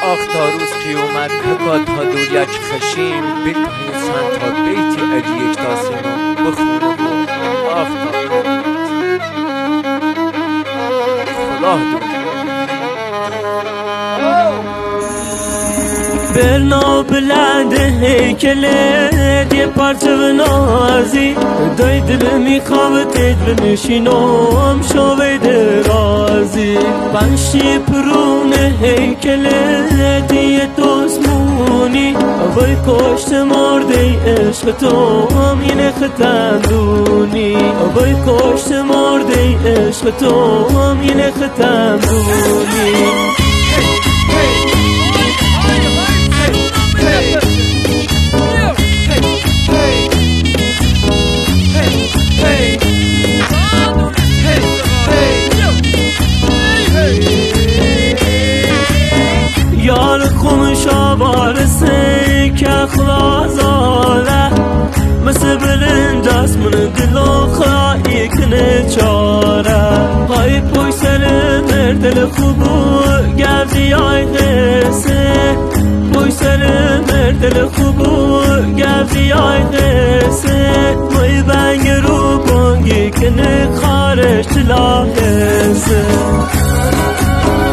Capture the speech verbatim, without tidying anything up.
آخ تا روز قیامت بکات تا دوریت خشیم بیت پایسان تا بیتی علی یک تاسینو بخونه و آخ تا خدا دو برنا بلند هیکله دی پرچو نازی دای دل میخواب تید بنشینم شوی درازی پنشی پرون هیکله دی دوستمونی وی کشت مرده عشق تو یه ختندونی وی کشت مرده عشق تو یه ختندونی یار خمشا بارسه که خلاص آله مثل بلند دست من دل و خواهی کنه چاره های پوی سر مردل خوبو گردی آی قصه پوی سر مردل خوبو گردی آی قصه مای بنگ رو بانگی کنه خارش تلاحظه